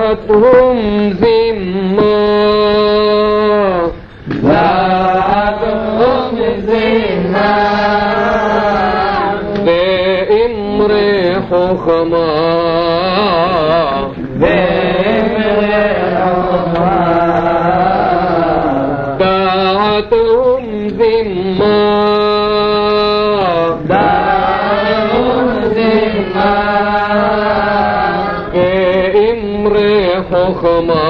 دعتهم ذمة بإمر حكما دعتهم ذمة بإمر حكما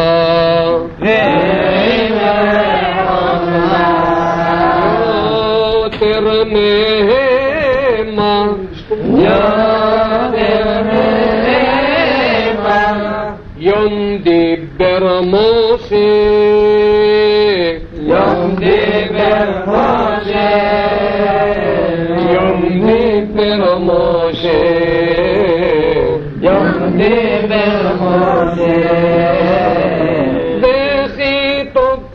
ترميهما يمدي برموشي يمدي برموشي يمدي برموشي يمدي برموشي دخيت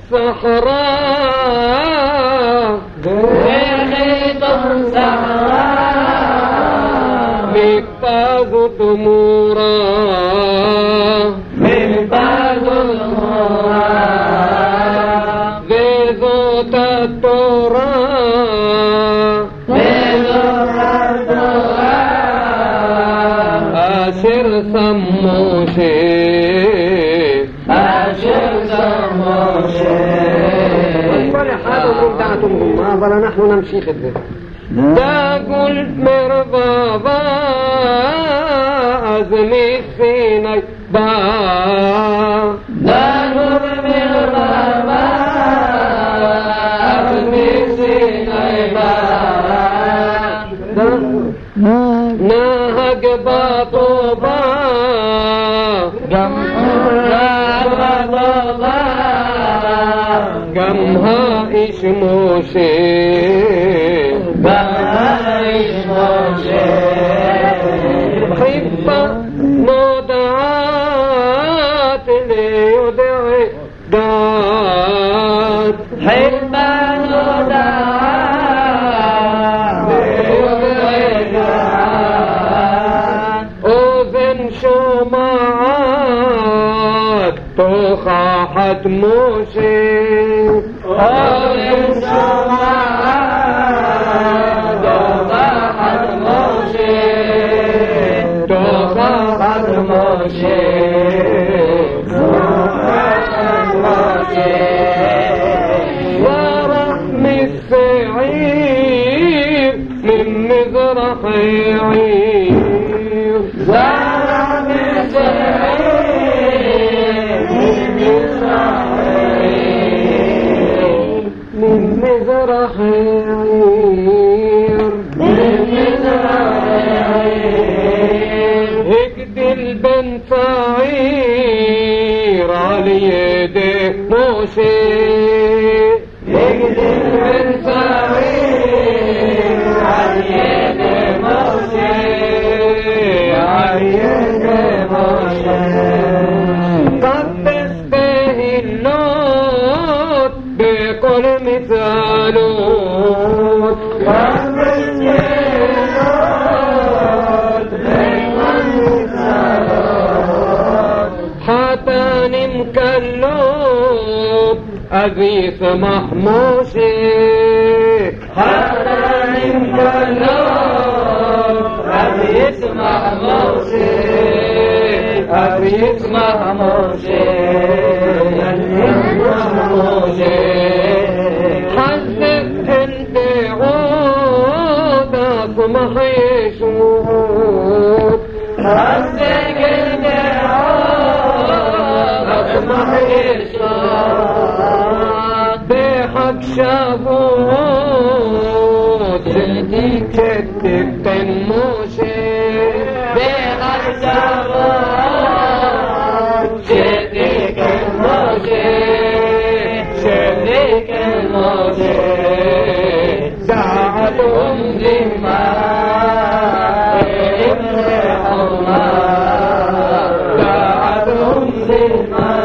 بصحراء دخيت بصحراء مكتاز تمورا أشر سموشي أشر سموشي أكبر حالكم دعتمهم أفضل نحن نمشي خدمة دا قلت مربابا أزمي فيني با دا قلت مربابا أزمي فيني با نهج باطوبا قمها إشموشي حبة مودعات ليدعي دات حبة مودعات ليدعي دات أذن شمعات تخاحت موشي أذن شمعات تخاحت موشي تخاحت موشي تخاحت موشي ورحم السعير من مزرح يعير ورحم السعير من مزرح يعير هكد البنت عير على يده موشي هكد البنت عير على يده موشي على يده موشي قدس به اللوت بكل مثالوت قدس به اللوت بكل مثالوت حتى نمكلوت أغيث محموشي حتى نمكلوت أغيث محموشي أغيث محموشي أغيث محموشي حزك انت عود أصمح يشوت حزك انت عود أصمح يشوت بحق شافوت جدي كتب تنموشي بحق شافوت جدي كتموشي جدي كتموشي دعتهم ذمة دعتهم ذمة